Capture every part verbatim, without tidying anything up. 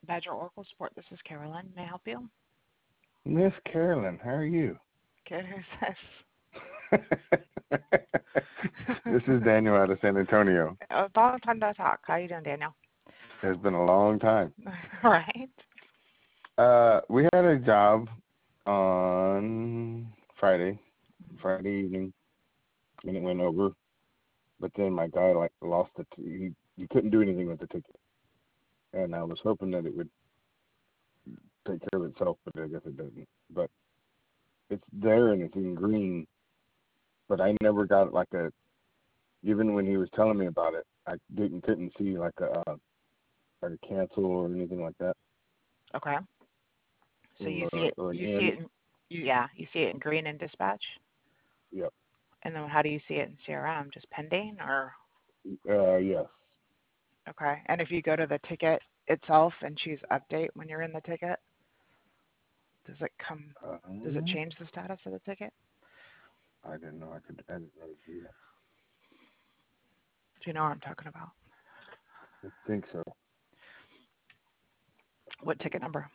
Badger Oracle Support, this is Carolyn. May I help you? Miss Carolyn, how are you? Good, who's this? This is Daniel out of San Antonio. A long time no talk. How you doing, Daniel? It's been a long time. Right? Uh, we had a job on Friday, Friday evening, and it went over. But then my guy like lost it. He he couldn't do anything with the ticket, and I was hoping that it would take care of itself, but I guess it doesn't. But it's there and it's in green. But I never got like a. Even when he was telling me about it, I didn't couldn't see like a uh, like a cancel or anything like that, Okay. So you see or, it, or an you see end. it in, you, yeah, you see it in green in dispatch? Yep. And then how do you see it in C R M? Just pending or, Uh, yes. okay. And if you go to the ticket itself and choose update when you're in the ticket, does it come, does it Um, change the status of the ticket? I didn't know I could. I didn't know to do that. Do you know what I'm talking about? I think so. What ticket number?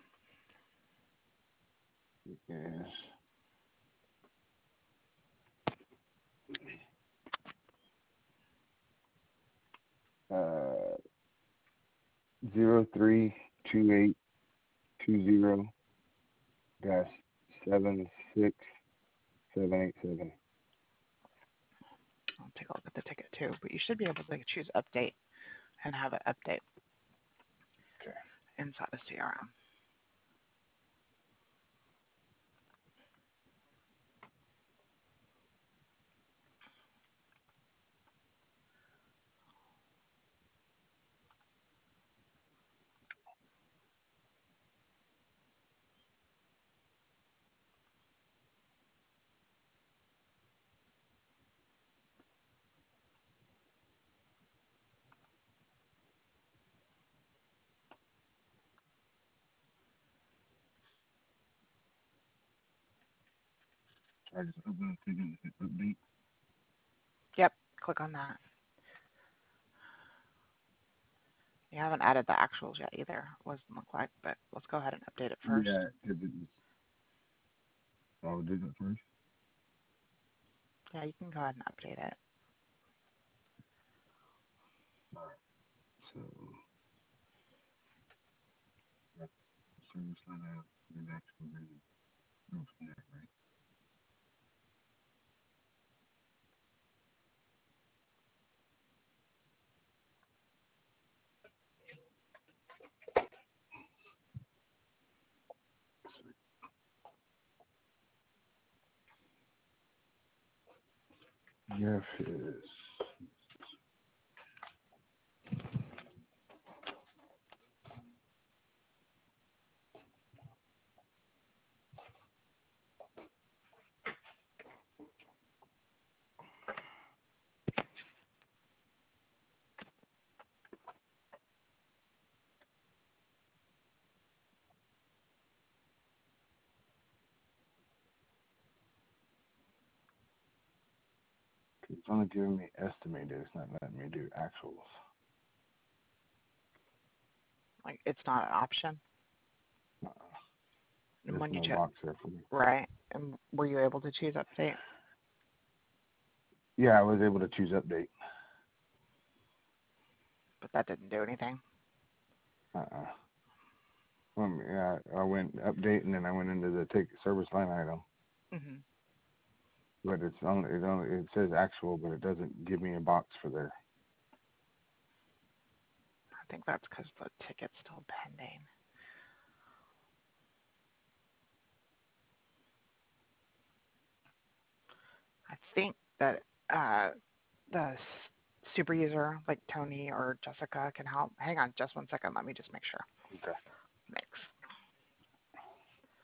Yes. Uh, zero three two eight two zero dash seven six seven eight seven. I'll take a look at the ticket too, but you should be able to choose update and have it update Okay. inside of C R M. I just opened the ticket and hit update. Yep, click on that. You haven't added the actuals yet either. It doesn't look like, but let's go ahead and update it first. Yeah, because it was. Oh, did it first? Yeah, you can go ahead and update it. All right. So that's service line out. Then actual vision. Go from there, right? Jeff is. It's only giving me estimated. It's not letting me do actuals. Like it's not an option. Uh-uh. And There's when you no check, box there for me. right? And were you able to choose update? Yeah, I was able to choose update. But that didn't do anything. Uh-uh. Um, yeah, I went update and then I went into the ticket service line item, hmm but it's only it only it says actual, but it doesn't give me a box for there. I think that's because the ticket's still pending. I think that uh, the super user like Tony or Jessica can help. Hang on just one second. Let me just make sure. Okay. Thanks.